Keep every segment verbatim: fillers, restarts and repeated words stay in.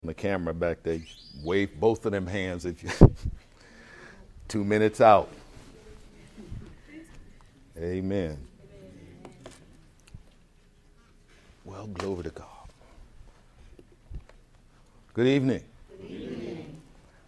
The camera back there, wave both of them hands if you two minutes out. Amen. Well, glory to God. Good evening. Good evening.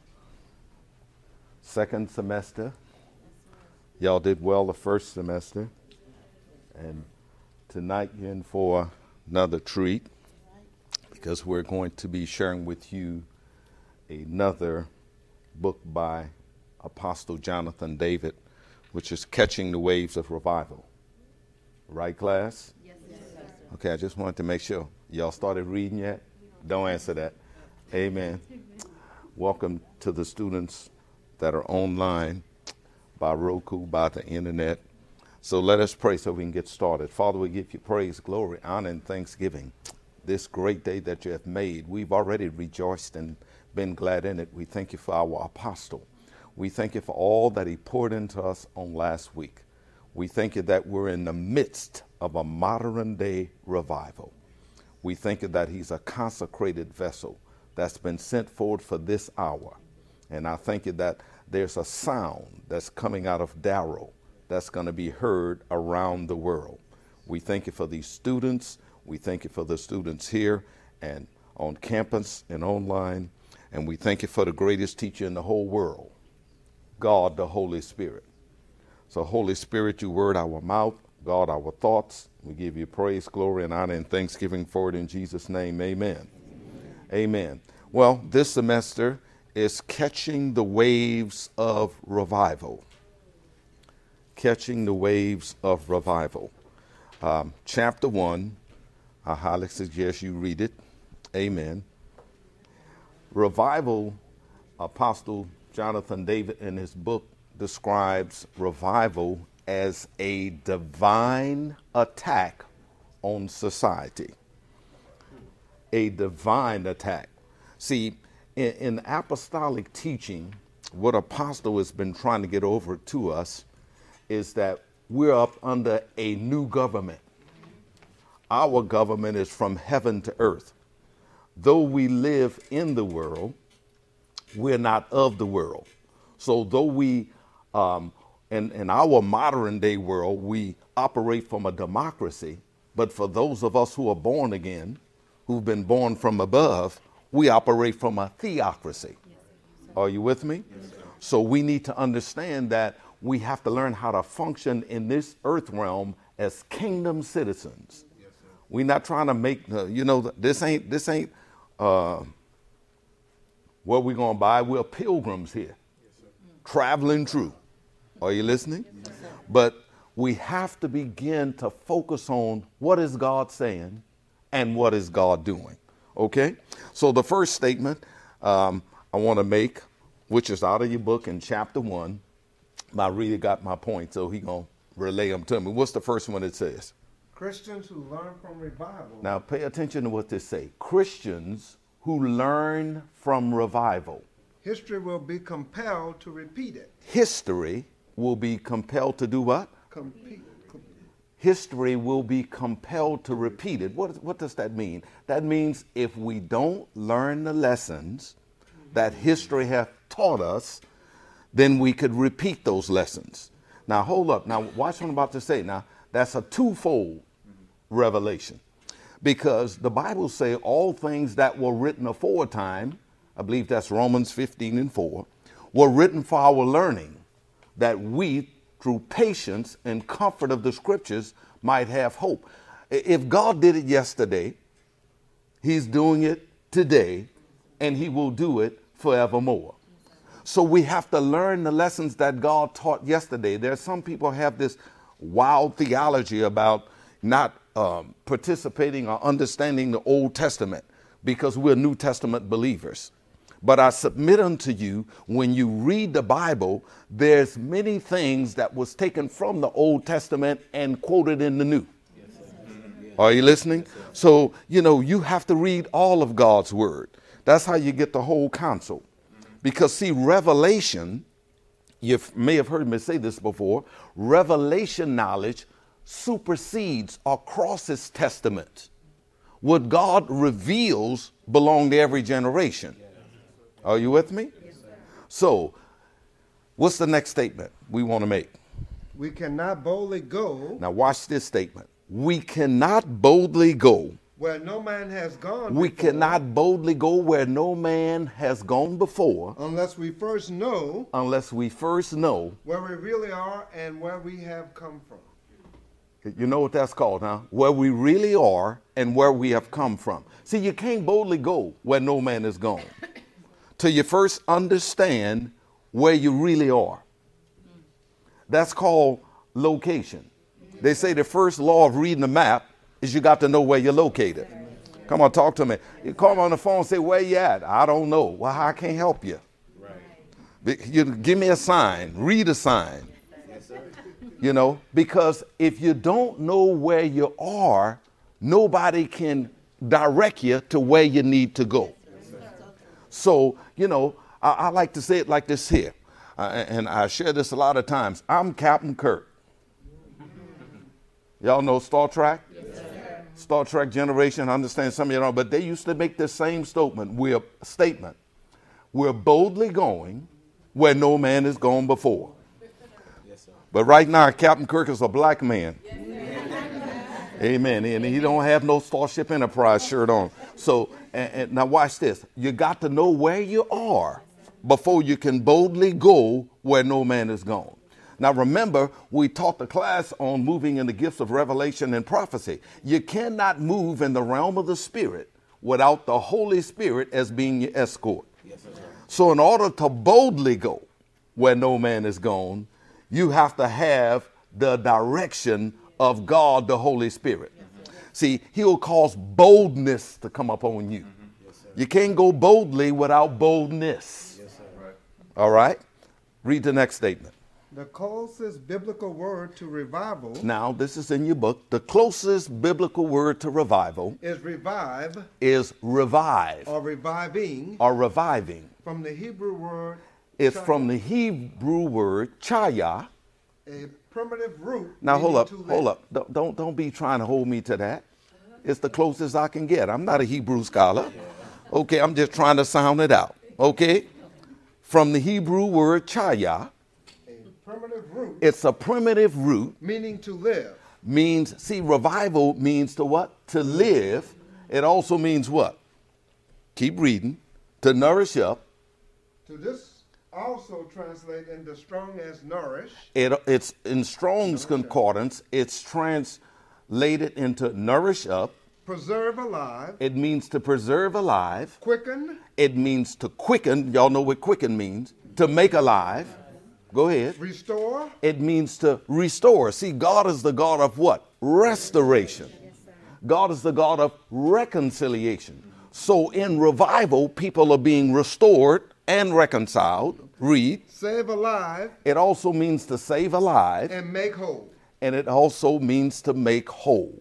Second semester. Y'all did well the first semester. And tonight you're in for another treat, because we're going to be sharing with you another book by Apostle Jonathan David, which is Catching the Waves of Revival. Right, class? Yes, sir. Okay, I just wanted to make sure. Y'all started reading yet? Don't answer that. Amen. Welcome to the students that are online by Roku, by the internet. So let us pray so we can get started. Father, we give you praise, glory, honor, and thanksgiving. This great day that you have made, we've already rejoiced and been glad in it. We thank you for our apostle. We thank you for all that he poured into us on last week. We thank you that we're in the midst of a modern day revival. We thank you that he's a consecrated vessel that's been sent forward for this hour. And I thank you that there's a sound that's coming out of Darrow that's going to be heard around the world. We thank you for these students. We thank you for the students here and on campus and online. And we thank you for the greatest teacher in the whole world, God, the Holy Spirit. So, Holy Spirit, you word our mouth, God, our thoughts. We give you praise, glory, and honor and thanksgiving for it in Jesus' name. Amen. Amen. Amen. Well, this semester is Catching the Waves of Revival. Catching the Waves of Revival. Um, chapter one. I highly suggest you read it. Amen. Revival, Apostle Jonathan David in his book describes revival as a divine attack on society. A divine attack. See, in, in apostolic teaching, what apostle has been trying to get over to us is that we're up under a new government. Our government is from heaven to earth. Though we live in the world, we're not of the world. So though we, um, in, in our modern day world, we operate from a democracy, but for those of us who are born again, who've been born from above, we operate from a theocracy. Are you with me? Yes, so we need to understand that we have to learn how to function in this earth realm as kingdom citizens. We're not trying to make, uh, you know, this ain't, this ain't uh, what we're going to buy. We're pilgrims here, yes, traveling through. Are you listening? Yes, but we have to begin to focus on what is God saying and what is God doing. Okay? So the first statement um, I want to make, which is out of your book in chapter one, my reader got my point, so he going to relay them to me. What's the first one it says? Christians who learn from revival. Now pay attention to what they say. Christians who learn from revival. History will be compelled to repeat it. History will be compelled to do what? Compete. Com- History will be compelled to repeat it. What, what does that mean? That means if we don't learn the lessons that history has taught us, then we could repeat those lessons. Now hold up. Now watch what I'm about to say. Now that's a twofold revelation, because the Bible say all things that were written aforetime, I believe that's Romans fifteen and four, were written for our learning, that we through patience and comfort of the scriptures might have hope. If God did it yesterday, he's doing it today, and he will do it forevermore. So we have to learn the lessons that God taught yesterday. There are some people have this wild theology about not um, participating or understanding the Old Testament because we're New Testament believers. But I submit unto you, when you read the Bible, there's many things that was taken from the Old Testament and quoted in the New. Yes, are you listening? Yes, so, you know, you have to read all of God's word. That's how you get the whole counsel. Because, see, revelation, you may have heard me say this before, revelation knowledge supersedes or crosses testament. what God reveals belong to every generation. Are you with me? So, what's the next statement we want to make? We cannot boldly go Now watch this statement. We cannot boldly go. where no man has gone We before, cannot boldly go where no man has gone before unless we first know unless we first know. where we really are and where we have come from. You know what that's called, huh? Where we really are and where we have come from. See, you can't boldly go where no man is gone till you first understand where you really are. That's called location. They say the first law of reading the map is you got to know where you're located. Come on, talk to me. You call me on the phone and say, where you at? I don't know. Well, I can't help you. Right. You give me a sign. Read a sign. Yes, sir. You know, because if you don't know where you are, nobody can direct you to where you need to go. Yes, so, you know, I, I like to say it like this here. Uh, and I share this a lot of times. I'm Captain Kirk. Y'all know Star Trek? Yes, Star Trek generation. I understand some of you don't, but they used to make the same statement. We're statement. We're boldly going where no man has gone before. Yes, but right now, Captain Kirk is a black man. Yes, amen. And he don't have no Starship Enterprise shirt on. So, and, and now watch this. You got to know where you are before you can boldly go where no man is gone. Now, remember, we taught the class on moving in the gifts of revelation and prophecy. You cannot move in the realm of the Spirit without the Holy Spirit as being your escort. Yes, sir. So in order to boldly go where no man is gone, you have to have the direction of God, the Holy Spirit. Mm-hmm. See, he'll cause boldness to come upon you. Mm-hmm. Yes, you can't go boldly without boldness. Yes, sir. Right. All right? Read the next statement. The closest biblical word to revival. Now, this is in your book. The closest biblical word to revival is revive. Is revive. Or reviving. Or reviving. From the Hebrew word. It's chaya. From the Hebrew word chaya. A primitive root. Now, hold up, hold up. Don't, don't, don't be trying to hold me to that. It's the closest I can get. I'm not a Hebrew scholar. Okay, I'm just trying to sound it out. Okay? From the Hebrew word chaya. Primitive root. It's a primitive root. Meaning to live. Means, see, revival means to what? To live. It also means what? Keep reading. To nourish up. To this also translate into strong as nourish. It, it's in Strong's nourish Concordance, up. It's translated into nourish up. Preserve alive. It means to preserve alive. Quicken. It means to quicken. Y'all know what quicken means. To make alive. Go ahead. Restore. It means to restore. See, God is the God of what? Restoration. Yes, God is the God of reconciliation. So in revival, people are being restored and reconciled. Read. Save alive. It also means to save alive. And make whole. And it also means to make whole.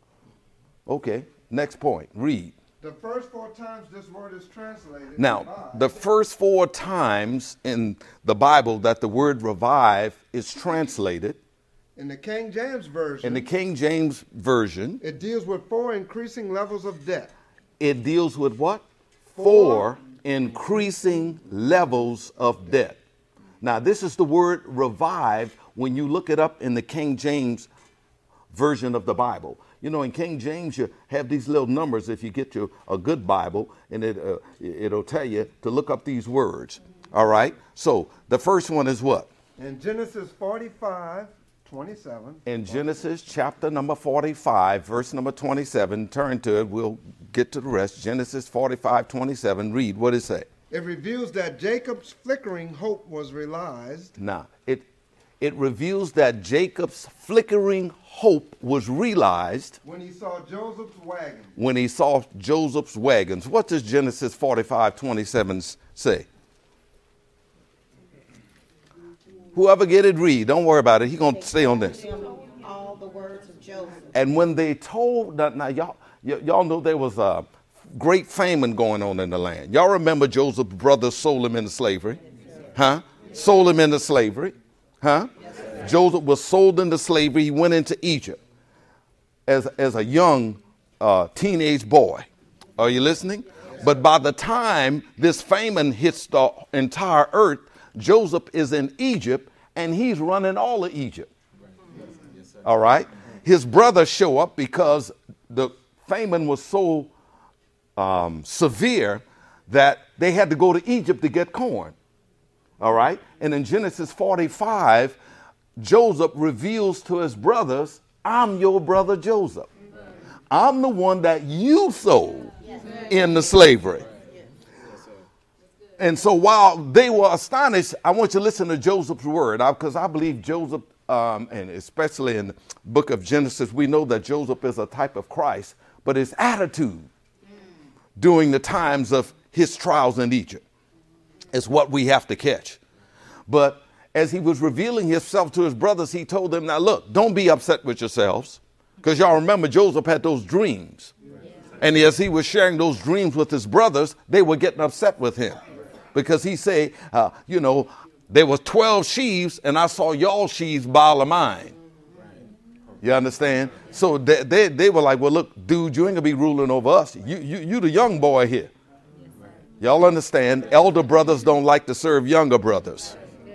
Okay, next point. Read. The first four times this word is translated. Now, revive. The first four times in the Bible that the word revive is translated. In the King James Version. In the King James Version. It deals with four increasing levels of death. It deals with what? Four, four increasing levels of death. Now, this is the word revive when you look it up in the King James Version of the Bible. You know, in King James, you have these little numbers if you get you a good Bible, and it, uh, it'll tell you to look up these words. All right? So the first one is what? In Genesis forty-five, twenty-seven. In Genesis chapter number forty-five, verse number twenty-seven. Turn to it. We'll get to the rest. Genesis forty-five, twenty-seven. Read. What does it say? It reveals that Jacob's flickering hope was realized. Now, it it reveals that Jacob's flickering hope was realized when he saw Joseph's wagons. When he saw Joseph's wagons. What does Genesis forty-five, twenty-seven say? Whoever get it, read. Don't worry about it. He's going to stay on this. All the words of Joseph. And when they told, now, now y'all, y- y'all know there was a great famine going on in the land. Y'all remember Joseph's brothers sold him into slavery? Huh? Sold him into slavery. Huh? Joseph was sold into slavery. He went into Egypt as, as a young uh, teenage boy. Are you listening? But by the time this famine hits the entire earth, Joseph is in Egypt and he's running all of Egypt. All right. His brothers show up because the famine was so um, severe that they had to go to Egypt to get corn. All right. And in Genesis forty-five, Joseph reveals to his brothers, I'm your brother Joseph. I'm the one that you sold into slavery. And so while they were astonished, I want you to listen to Joseph's word, because I believe Joseph, um, and especially in the book of Genesis, we know that Joseph is a type of Christ, but his attitude during the times of his trials in Egypt is what we have to catch. But as he was revealing himself to his brothers, he told them, now look, don't be upset with yourselves, because y'all remember Joseph had those dreams. And as he was sharing those dreams with his brothers, they were getting upset with him. Because he said, uh, you know, there was twelve sheaves and I saw y'all sheaves bowl of mine. You understand? So they, they, they were like, well, look, dude, you ain't gonna be ruling over us. You, you, you the young boy here. Y'all understand? Elder brothers don't like to serve younger brothers.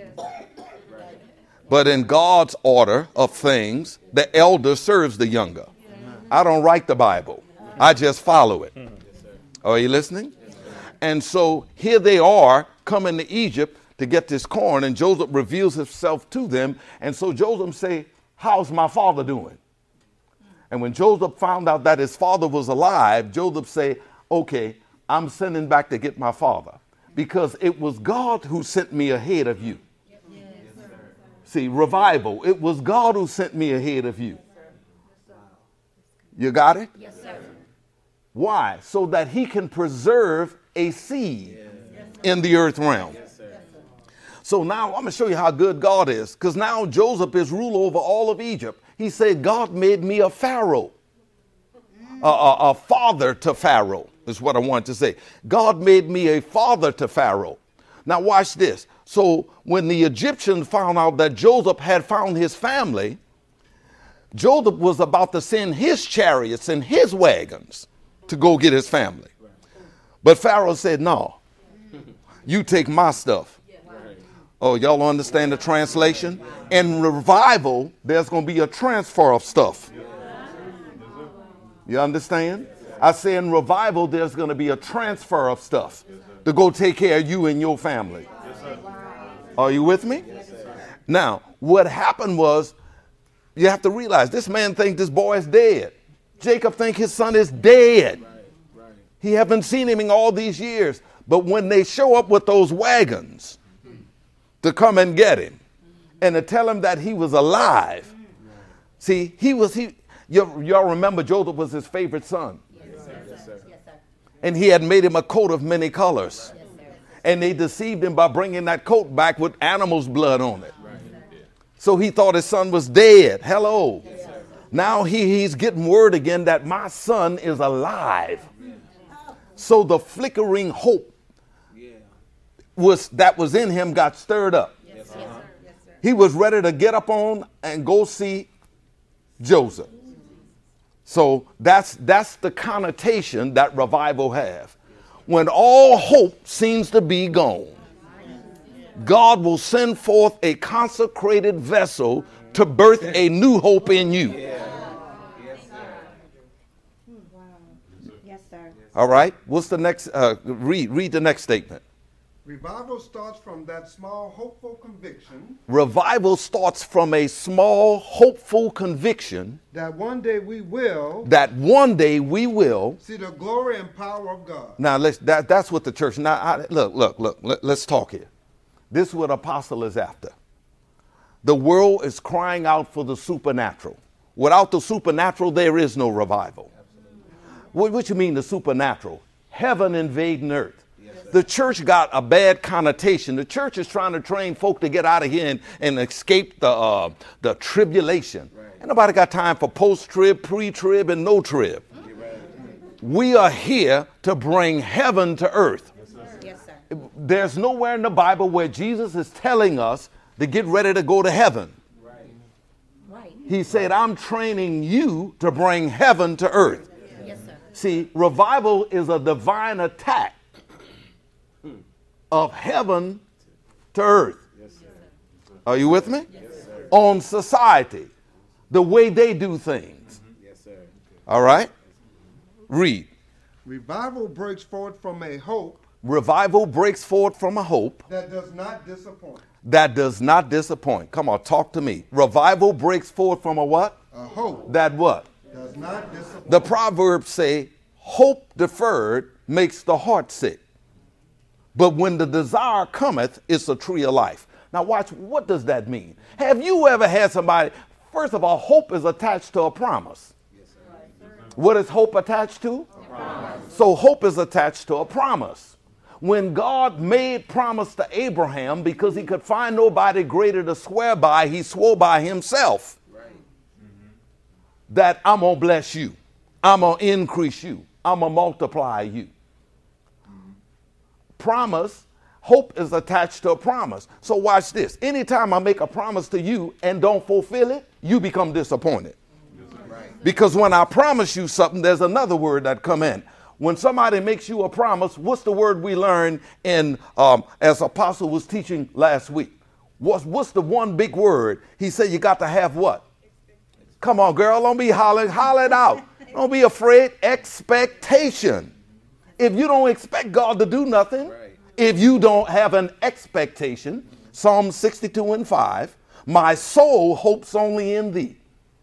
But in God's order of things, the elder serves the younger. I don't write the Bible. I just follow it. Are you listening? And so here they are coming to Egypt to get this corn, and Joseph reveals himself to them. And so Joseph say, how's my father doing? And when Joseph found out that his father was alive, Joseph say, okay, I'm sending back to get my father, because it was God who sent me ahead of you. See, revival. It was God who sent me ahead of you. You got it? Yes, sir. Why? So that he can preserve a seed in the earth realm. So now I'm going to show you how good God is, because now Joseph is ruler over all of Egypt. He said, God made me a Pharaoh, a, a, a father to Pharaoh is what I want to say. God made me a father to Pharaoh. Now watch this. So when the Egyptians found out that Joseph had found his family, Joseph was about to send his chariots and his wagons to go get his family. But Pharaoh said, no, you take my stuff. Oh, y'all understand the translation? In revival, there's going to be a transfer of stuff. You understand? I say in revival, there's going to be a transfer of stuff to go take care of you and your family. Are you with me? Now, what happened was, you have to realize this man thinks this boy is dead. Jacob thinks his son is dead. He haven't seen him in all these years. But when they show up with those wagons to come and get him and to tell him that he was alive. See, he was, he, y'all remember Joseph was his favorite son. Yes, sir. Yes, sir. And he had made him a coat of many colors. Yes, and they deceived him by bringing that coat back with animal's blood on it. So he thought his son was dead. Hello. Yes, now he, he's getting word again that my son is alive. So the flickering hope was that was in him got stirred up. Yes, sir. Uh-huh. Yes, sir. He was ready to get up on and go see Joseph. So that's that's the connotation that revival have. When all hope seems to be gone, God will send forth a consecrated vessel to birth a new hope in you. Yes, sir. All right. What's the next? Uh, read read the next statement. Revival starts from that small, hopeful conviction Revival starts from a small, hopeful conviction that one day we will that one day we will see the glory and power of God. Now, let's, that, that's what the church. Now, I, look, look, look. Let, let's talk here. This is what apostle is after. The world is crying out for the supernatural. Without the supernatural, there is no revival. What, what you mean the supernatural? Heaven invading earth. The church got a bad connotation. The church is trying to train folk to get out of here and, and escape the uh, the tribulation. Right. Ain't nobody got time for post-trib, pre-trib, and no-trib. Right. We are here to bring heaven to earth. Yes, sir. There's nowhere in the Bible where Jesus is telling us to get ready to go to heaven. Right. Right. He said, I'm training you to bring heaven to earth. Yes, See, revival is a divine attack of heaven to earth. Are you with me? On society, the way they do things. All right? Read. Revival breaks forth from a hope Revival breaks forth from a hope that does not disappoint. that does not disappoint. Come on, talk to me. Revival breaks forth from a what? A hope That what? does not disappoint. The Proverbs say, hope deferred makes the heart sick. But when the desire cometh, it's a tree of life. Now watch, what does that mean? Have you ever had somebody, first of all, hope is attached to a promise. What is hope attached to? So hope is attached to a promise. When God made promise to Abraham, because he could find nobody greater to swear by, he swore by himself that I'm going to bless you. I'm going to increase you. I'm going to multiply you. Promise, hope is attached to a promise. So watch this. Anytime I make a promise to you and don't fulfill it, you become disappointed. Because when I promise you something, there's another word that come in. When somebody makes you a promise, what's the word we learned in um, as Apostle was teaching last week? What's, what's the one big word? He said you got to have what? Come on, girl, don't be hollering. Holler it out. Don't be afraid. Expectation. If you don't expect God to do nothing, if you don't have an expectation, Psalm sixty-two and five, my soul hopes only in thee.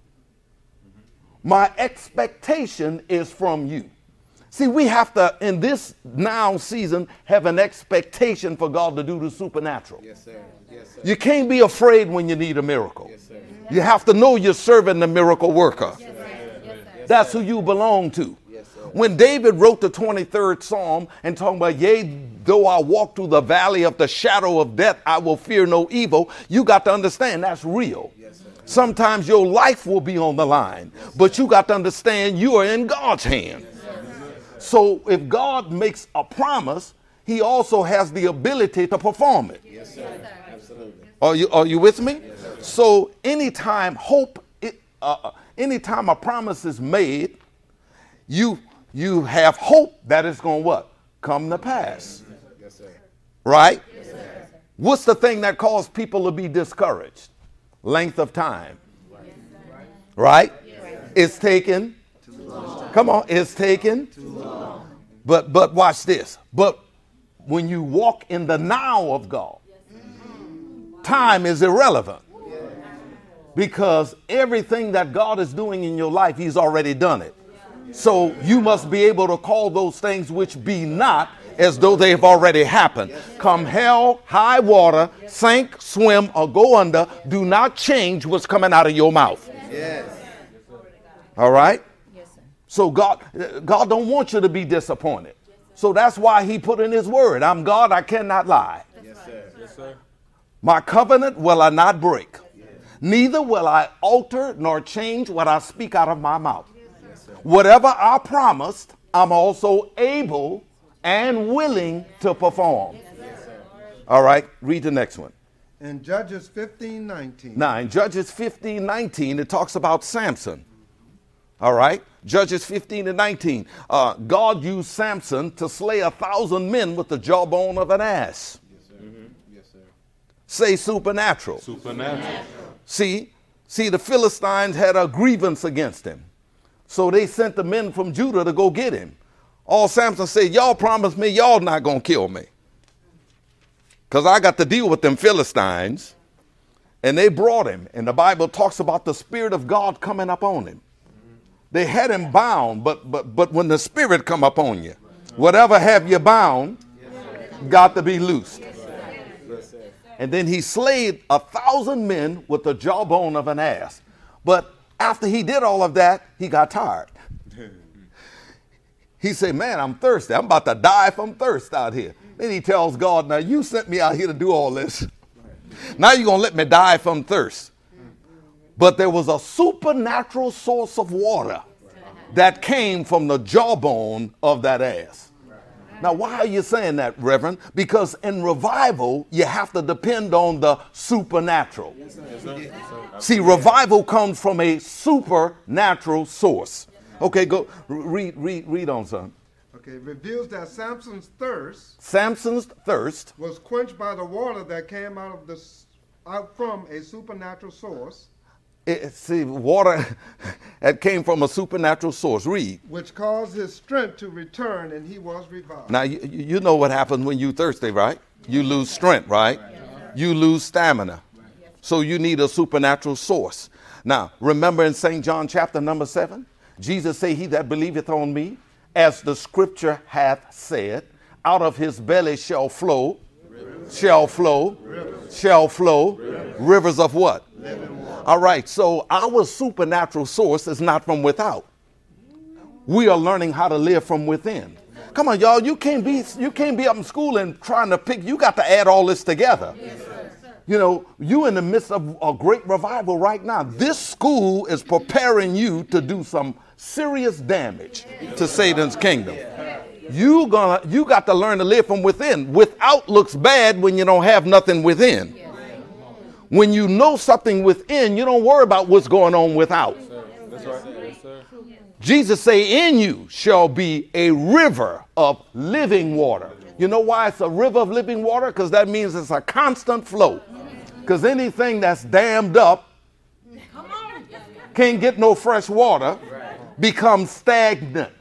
My expectation is from you. See, we have to, in this now season, have an expectation for God to do the supernatural. Yes, sir. Yes, sir. You can't be afraid when you need a miracle. Yes, sir. You have to know you're serving the miracle worker. Yes, sir. Yes, sir. That's who you belong to. Yes, sir. When David wrote the twenty-third Psalm and talking about, yea, though I walk through the valley of the shadow of death, I will fear no evil. You got to understand that's real. Yes, sir. Sometimes your life will be on the line, but you got to understand you are in God's hand. So if God makes a promise, he also has the ability to perform it. Yes, sir. Absolutely. Are you, are you with me? Yes, so anytime hope, it, uh, anytime a promise is made, you, you have hope that it's going to what? Come to pass. Yes, sir. Right? Yes, sir. What's the thing that causes people to be discouraged? Length of time. Right? It's taken. Come on, it's taken. But but watch this. But when you walk in the now of God, time is irrelevant. Because everything that God is doing in your life, he's already done it. So you must be able to call those things which be not as though they have already happened. Come hell, high water, sink, swim, or go under, do not change what's coming out of your mouth. Yes. All right? Yes, sir. So God, God don't want you to be disappointed. So that's why he put in his word, I'm God, I cannot lie. Yes, sir. Yes, sir. My covenant will I not break. Neither will I alter nor change what I speak out of my mouth. Whatever I promised, I'm also able and willing to perform. All right, read the next one. In Judges fifteen nineteen. Now, in Judges fifteen nineteen, it talks about Samson. All right, Judges fifteen and nineteen. Uh, God used Samson to slay a thousand men with the jawbone of an ass. Yes, sir. Mm-hmm. Yes, sir. Say supernatural. Supernatural. See, see, the Philistines had a grievance against him. So they sent the men from Judah to go get him. All Samson said, y'all promised me y'all not going to kill me. Because I got to deal with them Philistines. And they brought him. And the Bible talks about the Spirit of God coming up on him. They had him bound, but but but when the Spirit come up on you, whatever have you bound, got to be loosed. And then he slayed a thousand men with the jawbone of an ass. But after he did all of that, he got tired. He said, man, I'm thirsty. I'm about to die from thirst out here. Then he tells God, now you sent me out here to do all this. Now you're going to let me die from thirst. But there was a supernatural source of water that came from the jawbone of that ass. Now, why are you saying that, Reverend? Because in revival, you have to depend on the supernatural. See, revival comes from a supernatural source. Okay, go read, read, read on, son. Okay, reveals that Samson's thirst Samson's thirst was quenched by the water that came out of the s- out from a supernatural source, It, see, water that came from a supernatural source. Read. which caused his strength to return, and he was revived. Now, you, you know what happens when you thirsty, right? You lose strength, right? You lose stamina. So you need a supernatural source. Now, remember in Saint John chapter number seven, Jesus say, he that believeth on me, as the scripture hath said, out of his belly shall flow, rivers. shall flow, rivers. shall flow, rivers. rivers of what? All right, so our supernatural source is not from without. We are learning how to live from within. Come on, y'all, you can't be you can't be up in school and trying to pick, you got to add all this together. Yes, sir. You know, you in the midst of a great revival right now. This school is preparing you to do some serious damage to Satan's kingdom. You gonna you got to learn to live from within. Without looks bad when you don't have nothing within. When you know something within, you don't worry about what's going on without. That's right. Yes, sir. Jesus say, in you shall be a river of living water. You know why it's a river of living water? Because that means it's a constant flow. Because anything that's dammed up can't get no fresh water, becomes stagnant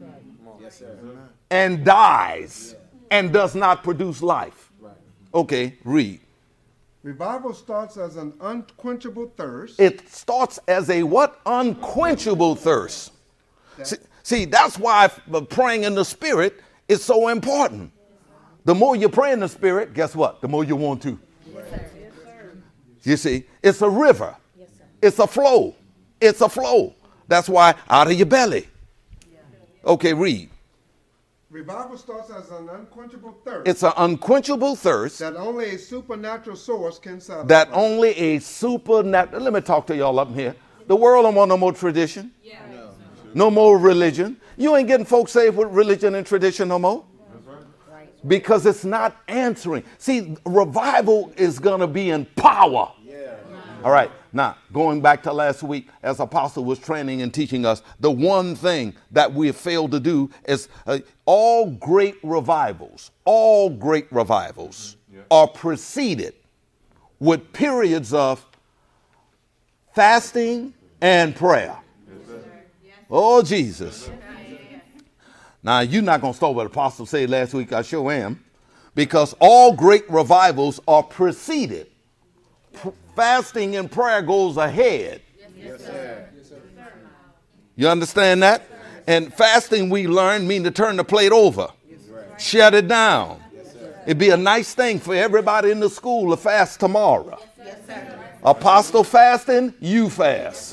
and dies and does not produce life. Okay, read. Revival starts as an unquenchable thirst. It starts as a what? Unquenchable thirst. See, see, that's why praying in the Spirit is so important. The more you pray in the Spirit, guess what? The more you want to. Yes, sir. Yes, sir. You see, it's a river. Yes, sir. It's a flow. It's a flow. That's why out of your belly. Okay, read. Revival starts as an unquenchable thirst. It's an unquenchable thirst that only a supernatural source can satisfy. that only a supernatural. Let me talk to y'all up here. The world don't want no more tradition. Yeah. No. No more religion. You ain't getting folks saved with religion and tradition no more. Because it's not answering. See, revival is going to be in power. Yeah. All right. Now, going back to last week, as Apostle was training and teaching us, the one thing that we have failed to do is uh, all great revivals, all great revivals yeah. are preceded with periods of fasting and prayer. Yes, oh, Jesus. Now, you're not going to start what Apostle said last week. I sure am. Because all great revivals are preceded. P- fasting and prayer goes ahead. Yes, sir. You understand that? And fasting, we learned, mean to turn the plate over. Shut it down. It'd be a nice thing for everybody in the school to fast tomorrow. Apostle fasting, you fast.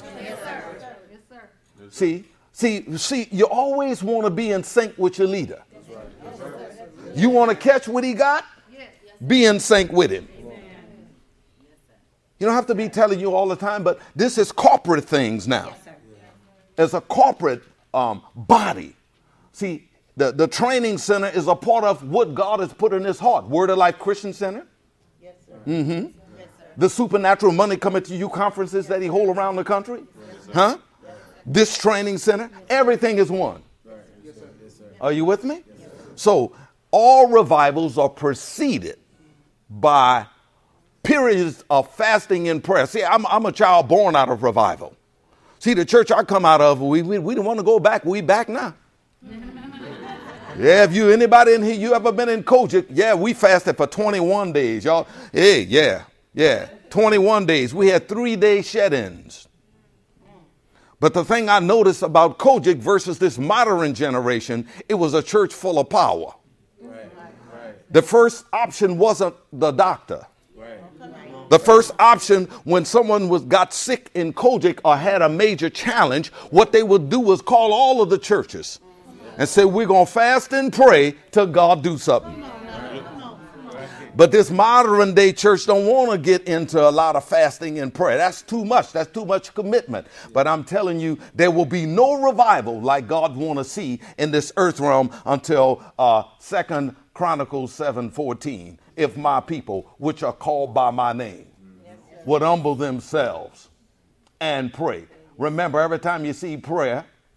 See? See, see, you always want to be in sync with your leader. You want to catch what he got? Be in sync with him. You don't have to be telling you all the time, but this is corporate things now. As a corporate um, body. See, the, the training center is a part of what God has put in his heart. Word of Life Christian Center. Yes, sir. Mm-hmm. Yes, sir. The supernatural money coming to you conferences that he hold around the country. Huh? This training center, everything is one. Are you with me? So all revivals are preceded by periods of fasting and prayer. See, I'm, I'm a child born out of revival. See, the church I come out of, we, we, we don't want to go back. We back now. Yeah, if you, anybody in here, you ever been in Kojic? Yeah, we fasted for twenty-one days, y'all. Hey, yeah, yeah, twenty-one days. We had three-day shed-ins. But the thing I noticed about Kojic versus this modern generation, it was a church full of power. Right. Right. The first option wasn't the doctor. Right. The first option when someone was got sick in Kojic or had a major challenge, what they would do was call all of the churches and say, we're going to fast and pray till God do something. But this modern day church don't want to get into a lot of fasting and prayer. That's too much. That's too much commitment. But I'm telling you, there will be no revival like God want to see in this earth realm until uh, Second Chronicles seven fourteen. If my people, which are called by my name, would humble themselves and pray. Remember, every time you see prayer,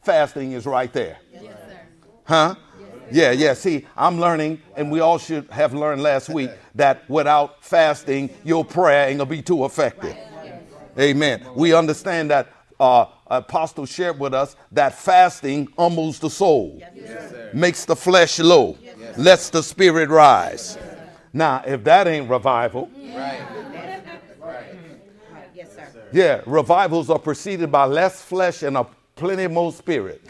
fasting is right there. Huh? Yeah, yeah. See, I'm learning, and we all should have learned last week, that without fasting, your prayer ain't going to be too effective. Amen. We understand that uh, Apostle shared with us that fasting humbles the soul, makes the flesh low, lets the spirit rise. Now, if that ain't revival, Right. Right. Yes, sir. yeah, revivals are preceded by less flesh and a plenty more spirit.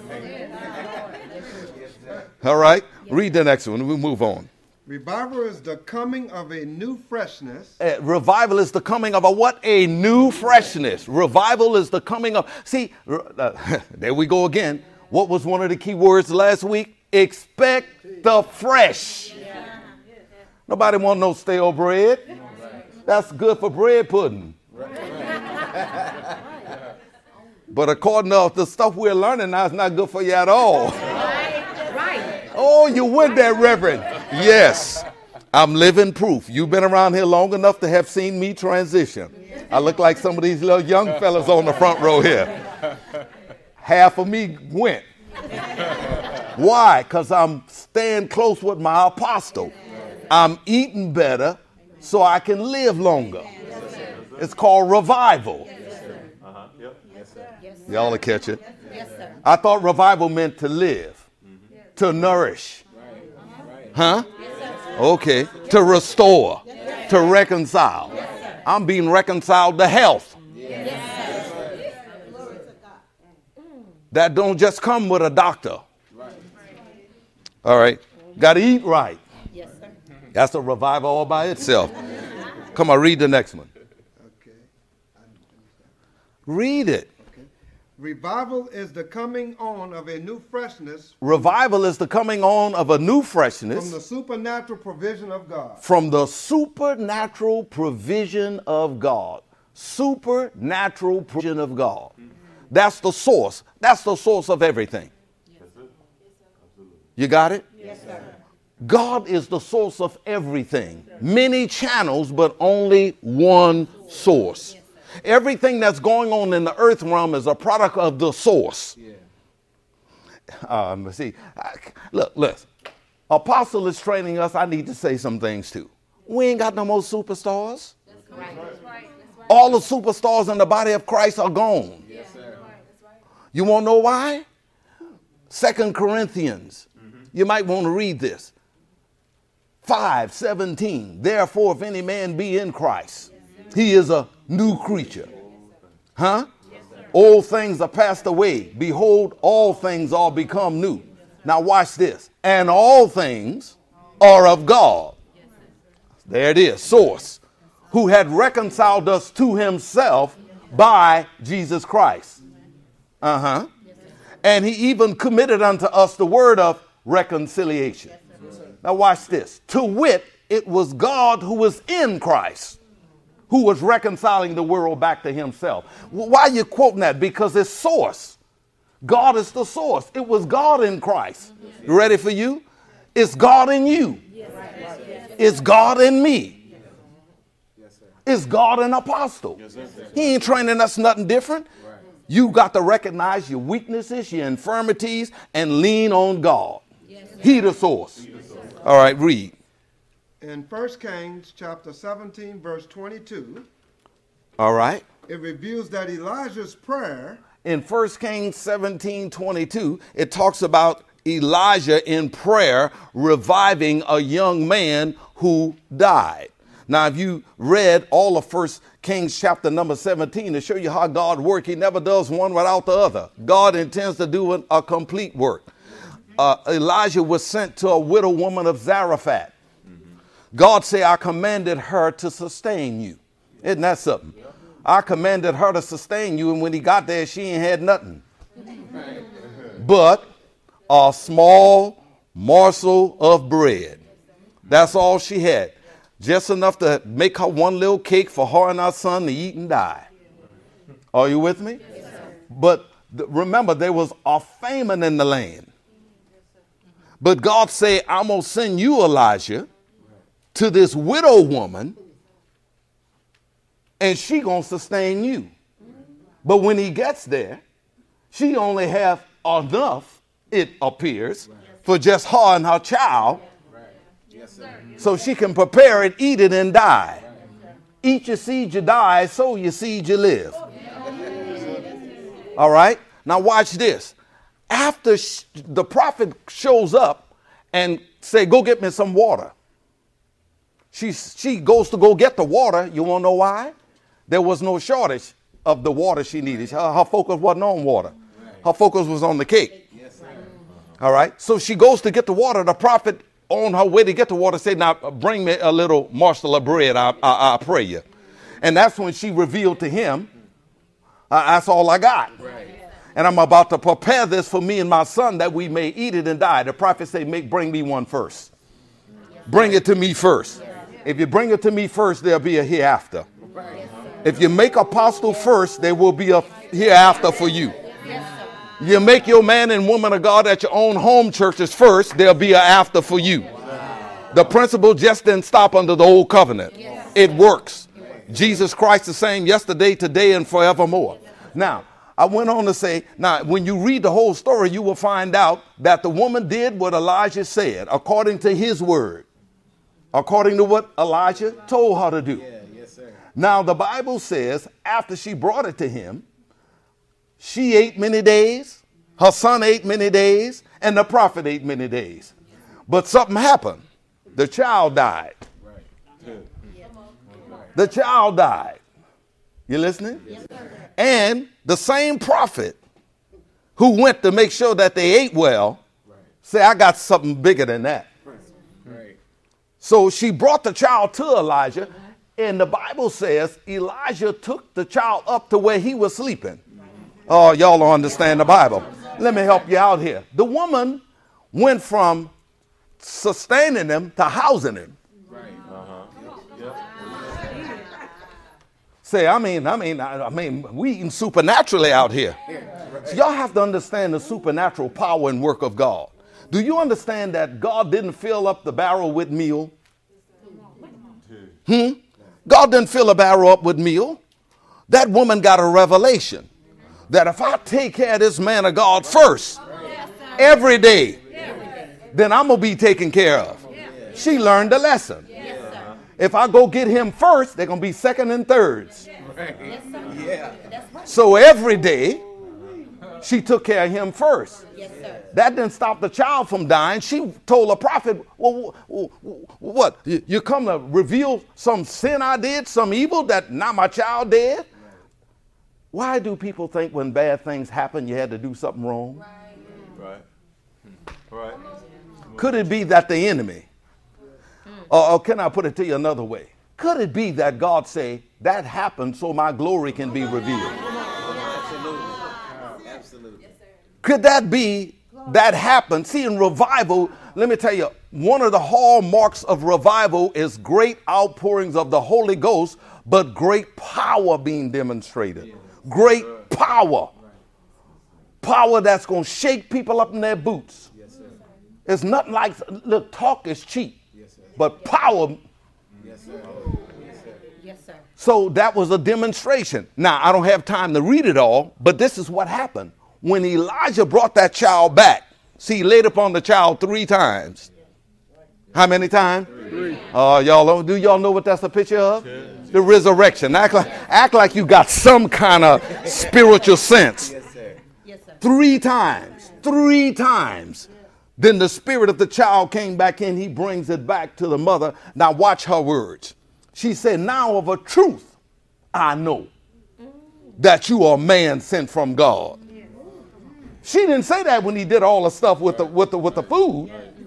All right, read the next one. We'll move on. Revival is the coming of a new freshness. Uh, revival is the coming of a what? A new freshness. Revival is the coming of, see, uh, there we go again. What was one of the key words last week? Expect the fresh. Nobody want no stale bread. That's good for bread pudding. But according to the stuff we're learning now, it's not good for you at all. Oh, you went there, Reverend. Yes, I'm living proof. You've been around here long enough to have seen me transition. I look like some of these little young fellas on the front row here. Half of me went. Why? Because I'm staying close with my apostle. I'm eating better so I can live longer. It's called revival. Uh-huh. Yep. Yes, sir. Y'all will catch it. Yes, sir. I thought revival meant to live, to nourish. Huh? Okay. To restore, to reconcile. I'm being reconciled to health. That don't just come with a doctor. All right. Got to eat right. Yes, sir. That's a revival all by itself. Come on, read the next one. Okay. Read it. Revival is the coming on of a new freshness Revival is the coming on of a new freshness from the supernatural provision of God. from the supernatural provision of God. Supernatural provision of God. That's the source. That's the source of everything. You got it? Yes, sir. God is the source of everything. Many channels, but only one source. Everything that's going on in the earth realm is a product of the source. Um, see, I, look, listen. Apostle is training us. I need to say some things too. We ain't got no more superstars. Right. All the superstars in the body of Christ are gone. Yes, sir. You want to know why? Second Corinthians. You might want to read this. five seventeen. Therefore, if any man be in Christ, he is a new creature. Huh? Old things are passed away. Behold, all things are become new. Now watch this. And all things are of God. There it is. Source. Who had reconciled us to himself by Jesus Christ. Uh-huh. And he even committed unto us the word of reconciliation. Now watch this. To wit, it was God who was in Christ, who was reconciling the world back to himself. Why are you quoting that? Because it's source. God is the source. It was God in Christ. You ready for you? It's God in you. It's God in me. It's God in Apostle. He ain't training us nothing different. You got to recognize your weaknesses, your infirmities, and lean on God. He the source. All right, read. In First Kings chapter seventeen, verse twenty-two, All right. it reveals that Elijah's prayer In First Kings seventeen twenty-two, it talks about Elijah in prayer reviving a young man who died. Now, if you read all of First Kings chapter number seventeen to show you how God works, he never does one without the other. God intends to do a, a complete work. Uh, Elijah was sent to a widow woman of Zarephath. God said, I commanded her to sustain you. Isn't that something? I commanded her to sustain you, and when he got there, she ain't had nothing but a small morsel of bread. That's all she had. Just enough to make her one little cake for her and her son to eat and die. Are you with me? But th- remember, there was a famine in the land. But God said, I'm going to send you, Elijah, to this widow woman, and she going to sustain you. But when he gets there, she only have enough, it appears, for just her and her child, so she can prepare it, eat it, and die. Eat your seed, you die. Sow your seed, you live. All right? Now watch this. After sh- the prophet shows up and say, go get me some water. She, she goes to go get the water. You want to know why? There was no shortage of the water she needed. Her, her focus wasn't on water. Her focus was on the cake. All right? So she goes to get the water. The prophet, on her way to get the water, said, now bring me a little morsel of bread, I, I, I pray you. And that's when she revealed to him, uh, that's all I got. Right. And I'm about to prepare this for me and my son that we may eat it and die. The prophet said, make, bring me one first. Bring it to me first. If you bring it to me first, there'll be a hereafter. If you make apostle first, there will be a hereafter for you. You make your man and woman of God at your own home churches first, there'll be an after for you. The principle just didn't stop under the old covenant. It works. Jesus Christ the same yesterday, today, and forevermore. Now, I went on to say, now, when you read the whole story, you will find out that the woman did what Elijah said, according to his word, according to what Elijah told her to do. Yeah, yes, sir. Now, the Bible says, after she brought it to him, she ate many days, her son ate many days, and the prophet ate many days. But something happened. The child died. The child died. You listening? Yes, sir. And the same prophet who went to make sure that they ate well, right, say, I got something bigger than that. Right. So she brought the child to Elijah, and the Bible says Elijah took the child up to where he was sleeping. Oh, y'all don't understand the Bible. Let me help you out here. The woman went from sustaining him to housing him. Say, I mean, I mean, I, I mean, we eating supernaturally out here. So y'all have to understand the supernatural power and work of God. Do you understand that God didn't fill up the barrel with meal? Hmm? God didn't fill a barrel up with meal. That woman got a revelation that if I take care of this man of God first, every day, then I'm going to be taken care of. She learned the lesson. If I go get him first, they're going to be second and thirds. Yes, yeah. So every day, she took care of him first. Yes, sir. That didn't stop the child from dying. She told the prophet, well, what? You come to reveal some sin I did, some evil that now my child dead? Why do people think when bad things happen, you had to do something wrong? Right. Right. Could it be that the enemy, or, or can I put it to you another way? Could it be that God say, that happened so my glory can be revealed? Absolutely. Absolutely. Could that be that happened? See, in revival, let me tell you, one of the hallmarks of revival is great outpourings of the Holy Ghost, but great power being demonstrated. Great power. Power that's going to shake people up in their boots. It's nothing like, look, talk is cheap, but power. Yes, sir. Yes, sir. So that was a demonstration. Now, I don't have time to read it all, but this is what happened. When Elijah brought that child back, see, he laid upon the child three times. How many times? Three. Uh, y'all, do y'all know what that's a picture of? Yeah. The resurrection. Act like, act like you got some kind of spiritual sense. Yes, sir. Yes, sir. Three times. Three times. Then the spirit of the child came back in. He brings it back to the mother. Now watch her words. She said, now of a truth, I know that you are a man sent from God. She didn't say that when he did all the stuff with the, with the, with the food.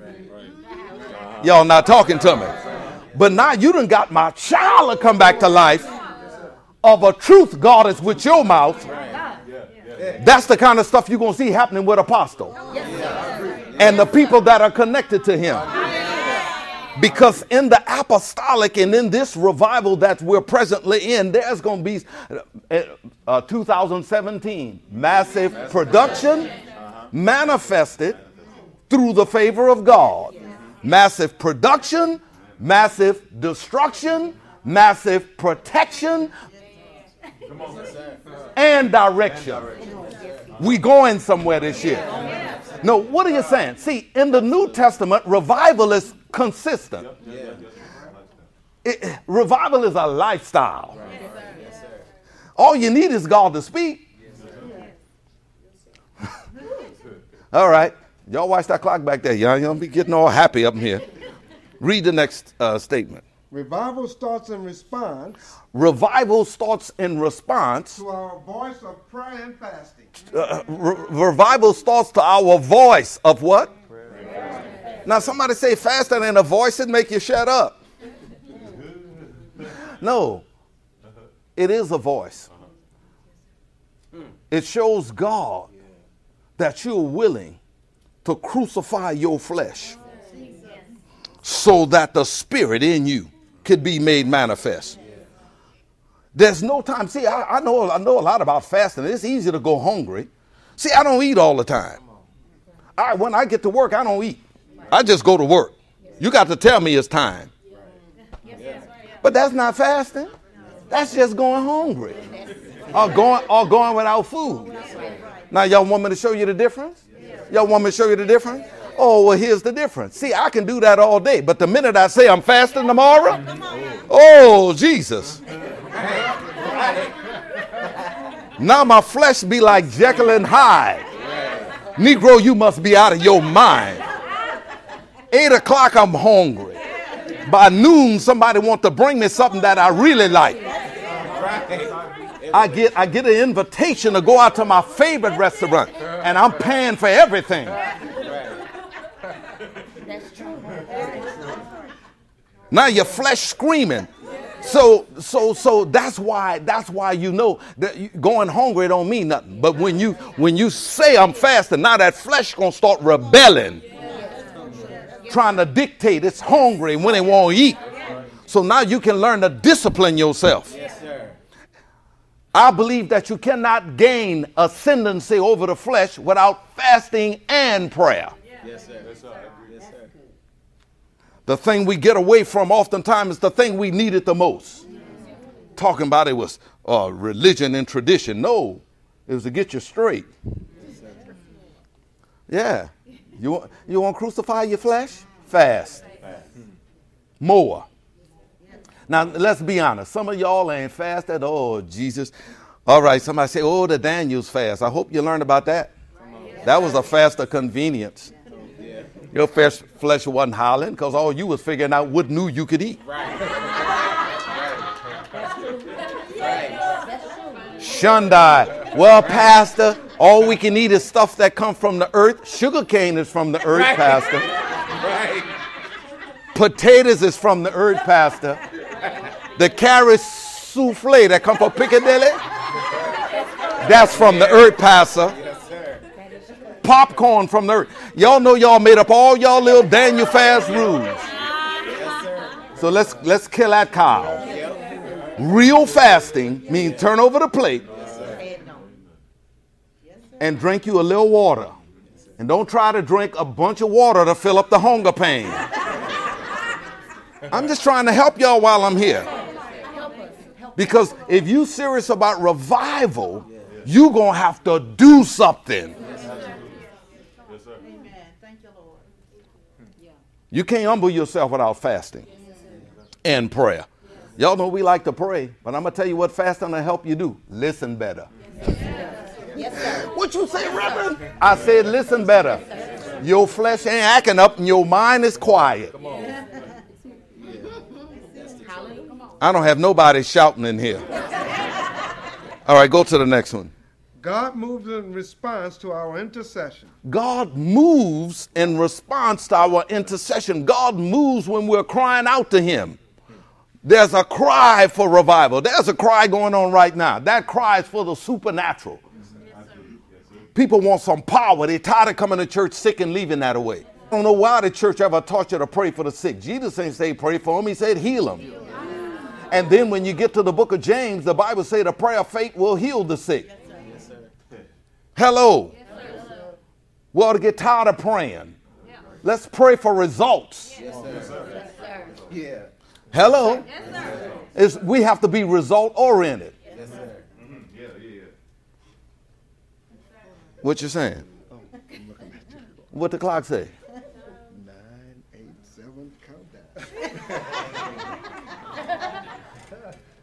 Y'all not talking to me. But now you done got my child to come back to life. Of a truth, God is with your mouth. That's the kind of stuff you're going to see happening with Apostle. And the people that are connected to him. Because in the apostolic and in this revival that we're presently in, there's going to be uh, uh, two thousand seventeen massive production manifested through the favor of God. Massive production, massive destruction, massive protection, and direction. We going somewhere this year. No, what are you saying? See, in the New Testament, revival is consistent. It, revival is a lifestyle. All you need is God to speak. All right. Y'all watch that clock back there. Y'all don't be getting all happy up in here. Read the next uh, statement. Revival starts in response Revival starts in response. to our voice of prayer and fasting. Uh, re- revival starts to our voice of what? Prayer. Now somebody say faster than a voice and make you shut up. No, it is a voice. It shows God that you're willing to crucify your flesh so that the spirit in you could be made manifest. There's no time. See, I, I know I know a lot about fasting. It's easy to go hungry. See, I don't eat all the time. I, when I get to work, I don't eat. I just go to work. You got to tell me it's time. But that's not fasting. That's just going hungry or going or going without food. Now, y'all want me to show you the difference? Y'all want me to show you the difference? Oh, well, here's the difference. See, I can do that all day, but the minute I say I'm fasting tomorrow, oh, Jesus. Now my flesh be like Jekyll and Hyde. Negro, you must be out of your mind. Eight o'clock, I'm hungry. By noon, somebody wants to bring me something that I really like. I get I get an invitation to go out to my favorite restaurant, and I'm paying for everything. Now your flesh screaming. So so so that's why that's why you know that you, going hungry don't mean nothing. But when you when you say I'm fasting, now that flesh gonna start rebelling, trying to dictate. It's hungry when it won't eat. So now you can learn to discipline yourself. Yes, sir. I believe that you cannot gain ascendancy over the flesh without fasting and prayer. Yes, sir. Yes, sir. Yes, sir. The thing we get away from oftentimes is the thing we needed the most. Talking about it was uh, religion and tradition. No, it was to get you straight. Yeah. You want, you want to crucify your flesh? Fast. More. Now, let's be honest. Some of y'all ain't fasted. Oh, Jesus. All right, somebody say, oh, the Daniel's fast. I hope you learned about that. That was a fast of convenience. Your flesh, flesh wasn't howling because all you was figuring out what new you could eat. Shundai. Well, Pastor, all we can eat is stuff that comes from the earth. Sugar cane is from the earth, right. Pastor. Right. Potatoes is from the earth, Pastor. The carrot souffle that come from Piccadilly, that's from the earth, Pastor. Popcorn from the earth. Y'all know y'all made up all y'all little Daniel fast rules. So let's let's kill that cow. Real fasting means turn over the plate and drink you a little water. And don't try to drink a bunch of water to fill up the hunger pain. I'm just trying to help y'all while I'm here. Because if you serious about revival, you're going to have to do something. You can't humble yourself without fasting and prayer. Y'all know we like to pray, but I'm going to tell you what fasting will help you do. Listen better. Yes, sir. What you say, Reverend? I said listen better. Your flesh ain't acting up and your mind is quiet. I don't have nobody shouting in here. All right, go to the next one. God moves in response to our intercession. God moves in response to our intercession. God moves when we're crying out to him. There's a cry for revival. There's a cry going on right now. That cry is for the supernatural. People want some power. They're tired of coming to church sick and leaving that away. I don't know why the church ever taught you to pray for the sick. Jesus didn't say pray for them. He said heal them. And then when you get to the book of James, the Bible says the prayer of faith will heal the sick. Yes, sir. Hello. Yes, sir. We ought to get tired of praying. Yeah. Let's pray for results. Yes, sir. Yes, sir. Yes, sir. Yeah. Hello. Yes, sir. It's, we have to be result oriented. Yes, sir. Mm-hmm. Yeah, yeah. What you saying? Oh, I'm looking at you. What the clock say? Nine, eight, seven, countdown.